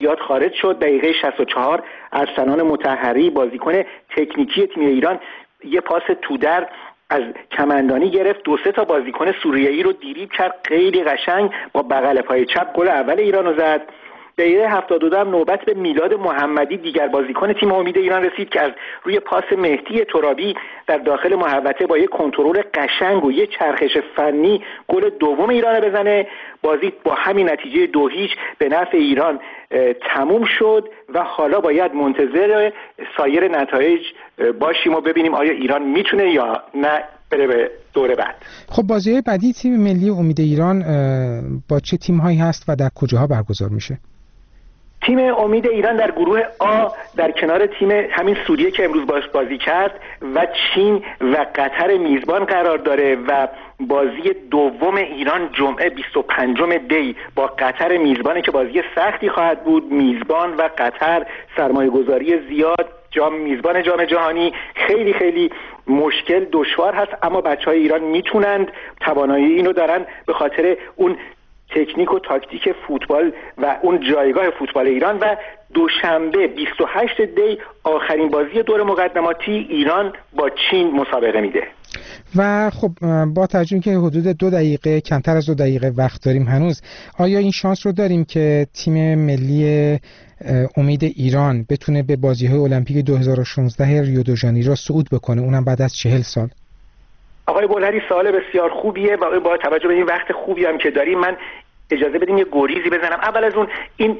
یاد خارج شد. دقیقه 64 ارسلان مطهری بازیکن تکنیکی تیم ایران یه پاس تودر از کمندانی گرفت، 2-3 تا بازیکن سوریه‌ای رو دریبل کرد، خیلی قشنگ با بغل پای چپ گل اول ایران رو زد. دقیقه 72 هم نوبت به میلاد محمدی دیگر بازیکن تیم امید ایران رسید که از روی پاس مهدی ترابی در داخل محوطه با یک کنترل قشنگ و یک چرخش فنی گل دوم ایران بزنه. بازی با همین نتیجه 2-0 به نفع ایران تموم شد و حالا باید منتظر سایر نتایج باشیم و ببینیم آیا ایران میتونه یا نه بره به دوره بعد. خب بازی بعدی تیم ملی امید ایران با چه تیم‌هایی هست و در کجاها برگزار میشه؟ تیم امید ایران در گروه آ در کنار تیم همین سوریه که امروز باش بازی کرد و چین و قطر میزبان قرار داره و بازی دوم ایران جمعه 25 دی با قطر میزبانه که بازی سختی خواهد بود. میزبان و قطر سرمایه‌گذاری زیاد، میزبان جام جهانی، خیلی خیلی مشکل دشوار هست، اما بچهای ایران میتونند، توانایی اینو دارن به خاطر اون تکنیک و تاکتیک فوتبال و اون جایگاه فوتبال ایران. و دوشنبه 28 دی آخرین بازی دور مقدماتی ایران با چین مسابقه میده. و خب با توجه که حدود 2 دقیقه کمتر از 2 دقیقه وقت داریم هنوز، آیا این شانس رو داریم که تیم ملی امید ایران بتونه به بازی‌های المپیک 2016 ریو دو ژانیرو صعود بکنه، اونم بعد از 40 سال؟ آقای بولهری سوال بسیار خوبیه و با توجه به این وقت خوبی هم که داریم من اجازه بدیم یه گریزی بزنم. اول از اون این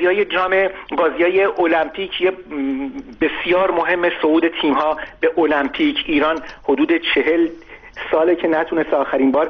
بازی‌های المپیک یه بسیار مهم صعود تیم‌ها به المپیک. ایران حدود 40 ساله که نتونست، آخرین بار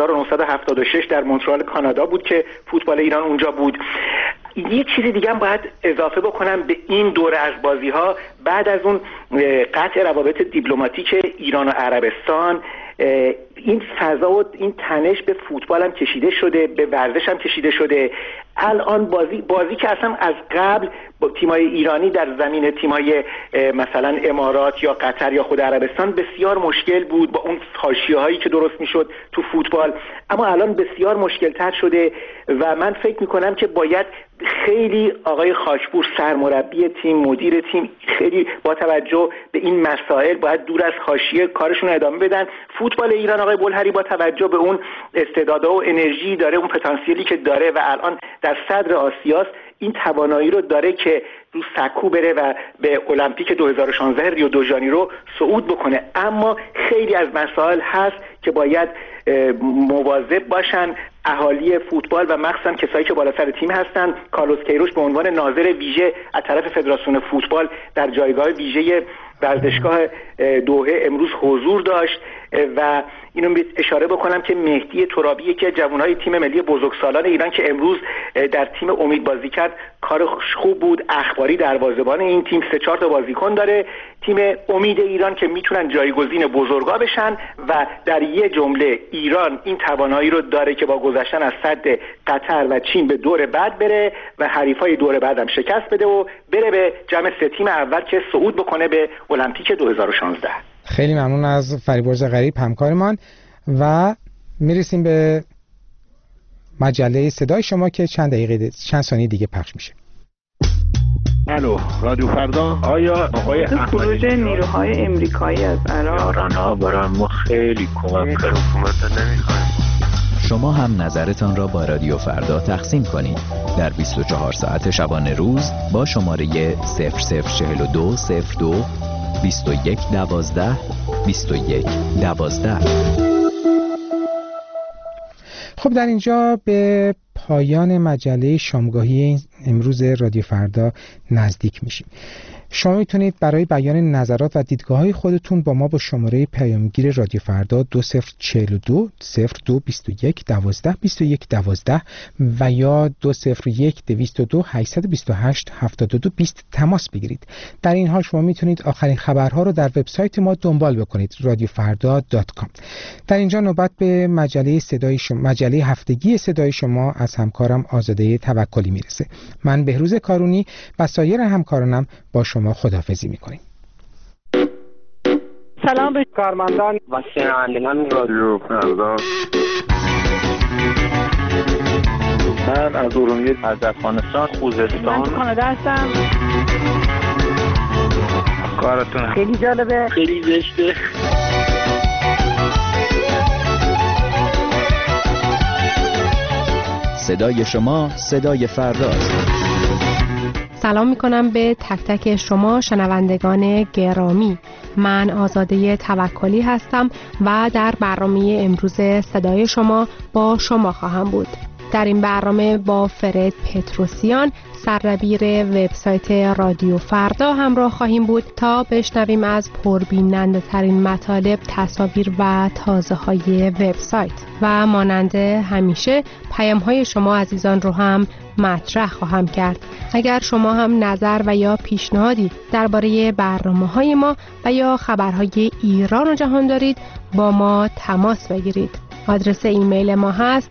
1976 در مونترال کانادا بود که فوتبال ایران اونجا بود. یه چیزی دیگه هم باید اضافه بکنم به این دوره از بازی‌ها. بعد از اون قطع روابط دیپلماتیک ایران و عربستان، این فضا و این تنش به فوتبال هم کشیده شده، به ورزش هم کشیده شده. الان بازی که اصلا از قبل با تیمای ایرانی در زمین تیمای مثلا امارات یا قطر یا خود عربستان بسیار مشکل بود با اون حاشیه‌هایی که درست میشد تو فوتبال، اما الان بسیار مشکل تر شده و من فکر میکنم که باید خیلی آقای خاکپور سرمربی تیم، مدیر تیم، خیلی با توجه به این مسائل باید دور از حاشیه کارشون ادامه بدن. فوتبال ایران آقای بولهری با توجه به اون استعدادها و انرژی داره، اون پتانسیلی که داره و الان در صدر آسیاست، این توانایی رو داره که رو سکو بره و به المپیک 2016 ریو دو ژانیرو صعود بکنه. اما خیلی از مسائل هست که باید مواظب باشن اهالی فوتبال و مخصوصا کسایی که بالا سر تیم هستن. کارلوس کیروش به عنوان ناظر ویژه از طرف فدراسیون فوتبال در جایگاه ویژه ورزشگاه دوحه امروز حضور داشت و اینو اشاره بکنم که مهدی ترابی یکی از جوانهای تیم ملی بزرگسالان ایران که امروز در تیم امید بازی کرد، کار خوب بود. اخباری دروازه‌بان این تیم 3-4 تا بازیکن داره. تیم امید ایران که میتونن جایگزین بزرگا بشن و در یه جمله ایران این توانایی رو داره که با گذشتن از سد قطر و چین به دور بعد بره و حریفای دور بعد هم شکست بده و بره به جمع 3 تیم اول که صعود بکنه به المپیک 2016. خیلی ممنون از فریبرز غریب همکارمان و میرسیم به مجله صدای شما که چند ثانیه دیگه پخش میشه. الو رادیو فردا. آیا آقای خروج نیروهای امریکایی از عراق ایران‌ها برای ما خیلی کمک کرد. حکومت نمیخوایم. شما هم نظرتان را با رادیو فردا تقسیم کنید در 24 ساعت شبانه روز با شماره 0042 02 21 12 21 12. خب در اینجا به پایان مجله شامگاهی امروز رادیو فردا نزدیک میشیم. شما میتونید برای بیان نظرات و دیدگاه‌های خودتون با ما با شماره پیامگیر رادیو فردا 2042 02 21 12 21 12 و یا 201 202 828 72 20 تماس بگیرید. در این حال شما میتونید آخرین خبرها رو در وبسایت ما دنبال بکنید radiofarda.com. در اینجا نوبت به مجله هفتگی صدای شما از همکارم آزاده توکلی میرسه. من بهروز کارونی و سایر همکارانم با شما خداحافظی میکنیم. سلام به کارمندان و شنوندگان رادیو فردا. من از ارومیه، از افغانستان، خوزستان. من تو کانادا هستم. کارتون خیلی جالبه، خیلی زشته. صدای شما صدای فرداست. سلام میکنم به تک تک شما شنوندگان گرامی. من آزاده توکلی هستم و در برنامه امروز صدای شما با شما خواهم بود. در این برنامه با فرد پتروسیان سردبیر وبسایت رادیو فردا همراه خواهیم بود تا بشنویم از پربیننده ترین مطالب، تصاویر و تازه های وبسایت و مانند همیشه پیام های شما عزیزان رو هم مطرح خواهم کرد. اگر شما هم نظر و یا پیشنهادی درباره برنامه‌های ما و یا خبرهای ایران و جهان دارید با ما تماس بگیرید. آدرس ایمیل ما هست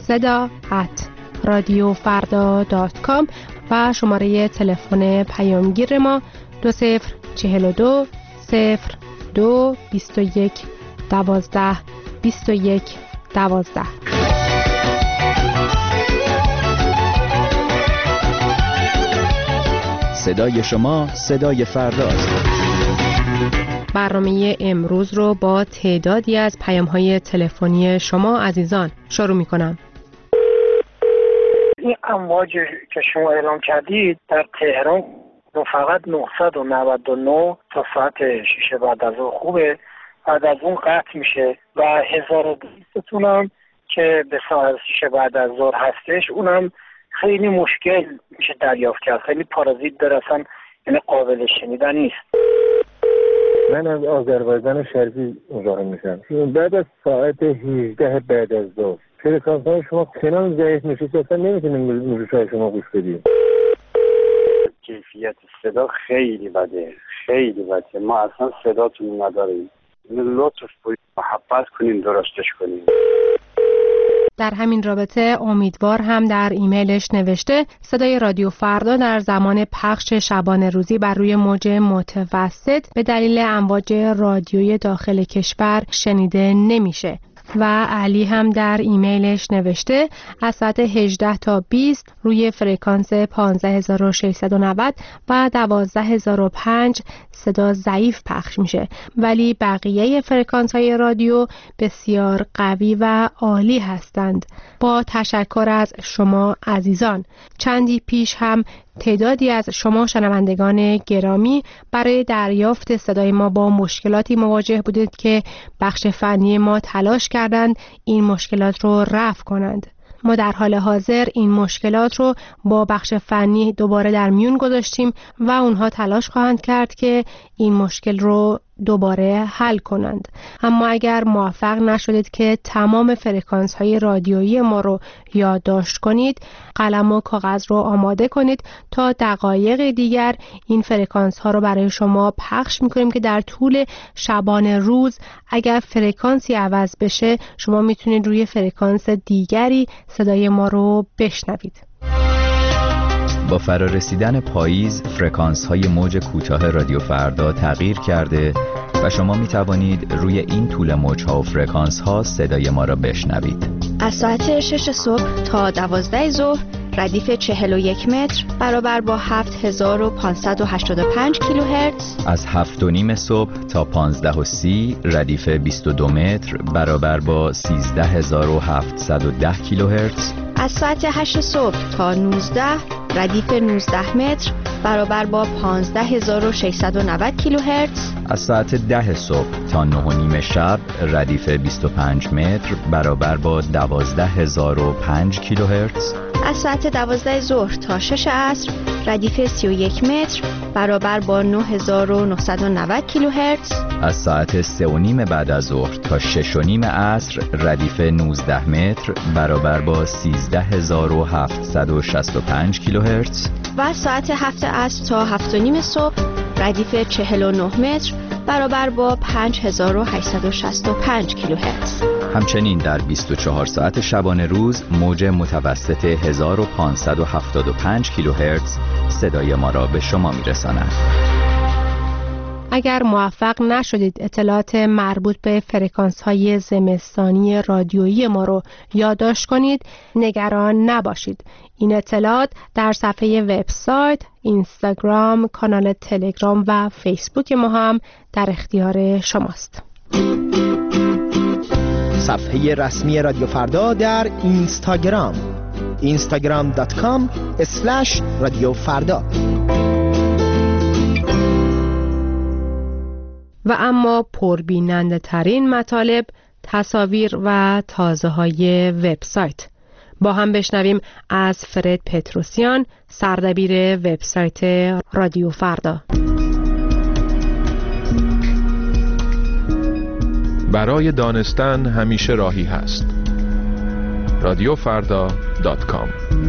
seda@radiofarda.com و شماره تلفن پیامگیر ما 2042 02 21 12 21 12. صدای شما صدای فرداست. برنامه امروز رو با تعدادی از پیام‌های تلفنی شما عزیزان شروع می‌کنم. این امواج که شما اعلام کردید در تهران فقط 999 تا ساعت 6 بعد از ظهر خوبه، بعد از اون قطع میشه و 1200 تونم که به ساعت 6 بعد از ظهر هستش اونم خیلی مشکل میشه دریافت کرد، خیلی پارازیت داره، اصلا یعنی قابل شنیدن نیست. من از آذربایجان شرقی مزاحم میشم. بعد از ساعت 18 بعد از ظهر فرکانس های شما چنان ضعیف میشه که اصلا نمیتونیم موشای شما گوش بدیم. کیفیت صدا خیلی بده، خیلی بده. ما اصلا صداتون نداریم. لطف کنید محبت کنین درستش کنین. در همین رابطه امیدوار هم در ایمیلش نوشته صدای رادیو فردا در زمان پخش شبانه روزی بر روی موج متوسط به دلیل امواج رادیویی داخل کشور شنیده نمیشه. و علی هم در ایمیلش نوشته از ساعت 18 تا 20 روی فرکانس 15690 و 12005 صدا ضعیف پخش میشه، ولی بقیه فرکانس های رادیو بسیار قوی و عالی هستند. با تشکر از شما عزیزان. چندی پیش هم تعدادی از شما شنوندگان گرامی برای دریافت صدای ما با مشکلاتی مواجه بودید که بخش فنی ما تلاش کردند این مشکلات رو رفع کنند. ما در حال حاضر این مشکلات رو با بخش فنی دوباره در میون گذاشتیم و اونها تلاش خواهند کرد که این مشکل رو دوباره حل کنند. اما اگر موفق نشدید که تمام فرکانس های رادیویی ما رو یادداشت کنید، قلم و کاغذ رو آماده کنید تا دقایق دیگر این فرکانس ها رو برای شما پخش میکنیم که در طول شبانه روز اگر فرکانسی عوض بشه شما میتونید روی فرکانس دیگری صدای ما رو بشنوید. با فرارسیدن پاییز فرکانس های موج کوتاه رادیو فردا تغییر کرده و شما می توانید روی این طول موج ها و فرکانس ها صدای ما را بشنوید. از ساعت 6 صبح تا 12 ظهر ردیف 41 متر برابر با 7585 کیلوهرتز. از 7:30 صبح تا 15:30 ردیف 22 متر برابر با 13710 کیلوهرتز. از ساعت 8 صبح تا 19 ردیف 19 متر برابر با 15690 کیلوهرتز. از ساعت 10 صبح تا 9:30 شب ردیف 25 متر برابر با 12005 کیلوهرتز. از ساعت 12 ظهر تا 6 عصر ردیف 31 متر برابر با 9990 کیلوهرتز. از ساعت 3:30 بعد از ظهر تا 6:30 عصر ردیف 19 متر برابر با 13765 کیلوهرتز. و از ساعت 7 عصر تا 7:30 صبح ردیف 49 متر برابر با 5865 کیلوهرتز. همچنین در 24 ساعت شبانه روز موج متوسط 1575 کیلوهرتز صدای ما را به شما میرساند. اگر موفق نشدید اطلاعات مربوط به فرکانس‌های زمستانی رادیویی ما رو یادداشت کنید، نگران نباشید. این اطلاعات در صفحه وبسایت، اینستاگرام، کانال تلگرام و فیسبوک ما هم در اختیار شماست. صفحه رسمی رادیو فردا در اینستاگرام instagram.com/رادیوفردا. و اما پربیننده ترین مطالب، تصاویر و تازه های وبسایت. با هم بشنویم از فرد پتروسیان، سردبیر وبسایت رادیو فردا. برای دانستن همیشه راهی هست. radiofarda.com.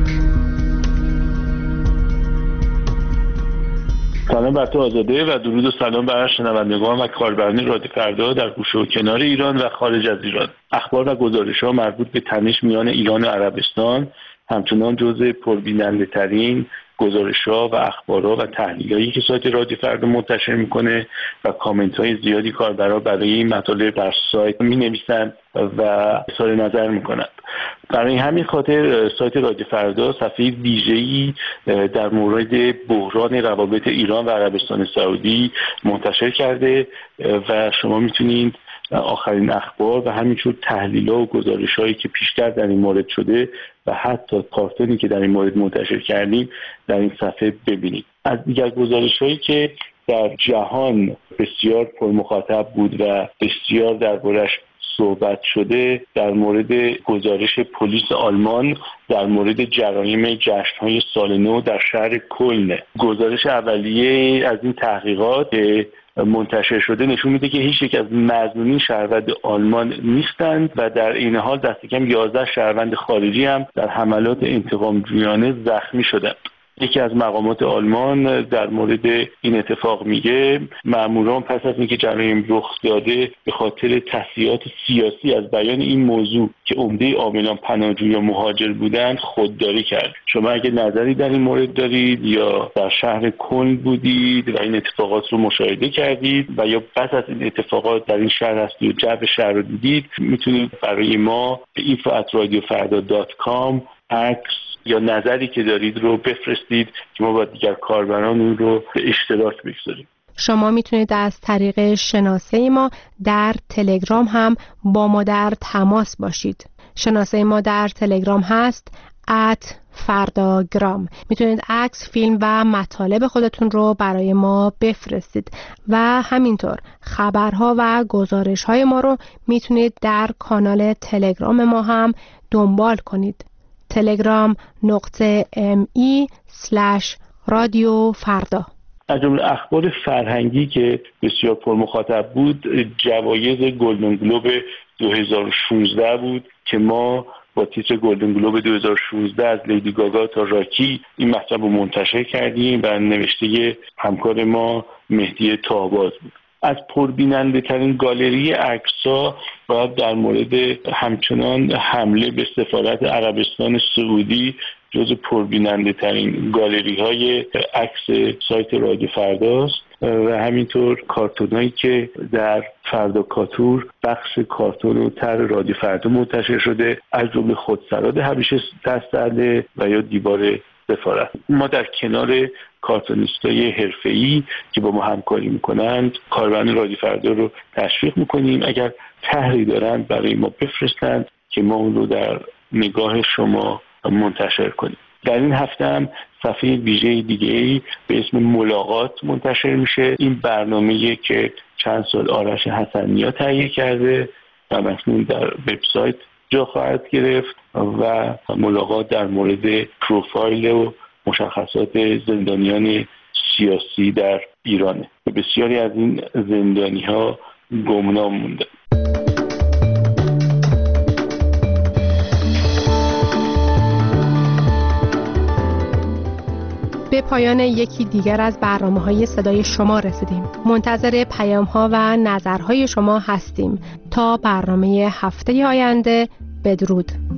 سلام بر تو آزاده و درود و سلام بر شنوندگان و کاربران رادیو فردا در گوشه و کنار ایران و خارج از ایران. اخبار و گزارش‌ها مربوط به تنش میان ایران و عربستان همچنان جزء پربیننده ترین گزارش‌ها و اخبارها و تحلیل‌هایی که سایت رادیو فردا منتشر میکنه و کامنت‌های زیادی کاربران برای این مطالب بر سایت می‌نویسند و اظهار نظر میکنند. برای همین خاطر سایت رادیو فردا صفحه ویژه‌ای در مورد بحران روابط ایران و عربستان سعودی منتشر کرده و شما میتونید آخرین اخبار و همینطور تحلیل‌ها و گزارش‌هایی که پیشتر در این مورد شده و حتی کارتونی که در این مورد منتشر کردیم در این صفحه ببینید. از دیگر گزارش‌هایی که در جهان بسیار پرمخاطب بود و بسیار دربارش صحبت شده، در مورد گزارش پلیس آلمان در مورد جرایم جشن‌های سال نو در شهر کلن. گزارش اولیه از این تحقیقات منتشر شده نشون میده که هیچ یک از مظنونین شهروند آلمان نیستند و در این حال دست کم 11 شهروند خارجی هم در حملات انتقام‌جویانه زخمی شدند. یکی از مقامات آلمان در مورد این اتفاق میگه ماموران پس از اینکه جرایم رخ داده به خاطر تصحیحات سیاسی از بیان این موضوع که عمده عاملان پناهجو یا مهاجر بودند خودداری کرد. شما اگه نظری در این مورد دارید یا در شهر کلن بودید و این اتفاقات رو مشاهده کردید و یا پس از این اتفاقات در این شهر هستید و جو شهر رو دیدید، میتونید برای ما به info@radiofarda.com عکس یا نظری که دارید رو بفرستید که ما با دیگر کاربران اون رو به اشتراک بگذاریم. شما میتونید از طریق شناسه ما در تلگرام هم با ما در تماس باشید. شناسه ما در تلگرام هست @fardagram. میتونید عکس، فیلم و مطالب خودتون رو برای ما بفرستید و همینطور خبرها و گزارش‌های ما رو میتونید در کانال تلگرام ما هم دنبال کنید. telegram.me/رادیو فردا. از جمله اخبار فرهنگی که بسیار پرمخاطب بود، جوایز گلدن گلوب 2016 بود که ما با تیتر گلدن گلوب 2016 از لیدی گاگا تا راکی این مطلب رو منتشر کردیم و نوشته همکار ما مهدی تاهباز بود. از پربیننده ترین گالری عکس‌ها باید در مورد همچنان حمله به سفارت عربستان سعودی جز پربیننده ترین گالری های عکس سایت رادیو فرداست و همینطور کارتونایی که در فردا کاتور بخش کارتون و طرح رادیو فردا منتشر شده، از جمله خودسراد همیشه دست‌زده و یا دیوار سفارت. ما در کنار کارتونیستای حرفه‌ای که با ما همکاری میکنند کاربران رادیو فردا رو تشویق میکنیم اگر طرحی دارند برای ما بفرستند که ما اون رو در نگاه شما منتشر کنیم. در این هفته هم صفحه ویژه دیگه‌ای به اسم ملاقات منتشر میشه. این برنامه‌ای که چند سال آرش حسنیا تهیه کرده و مکنون در وبسایت جا خواهد گرفت و ملاقات در مورد پروفایل و مشخصات زندانیان سیاسی در ایرانه. بسیاری از این زندانی‌ها گمنام مونده. به پایان یکی دیگر از برنامه‌های صدای شما رسیدیم. منتظر پیام‌ها و نظرهای شما هستیم. تا برنامه هفته آینده، بدرود.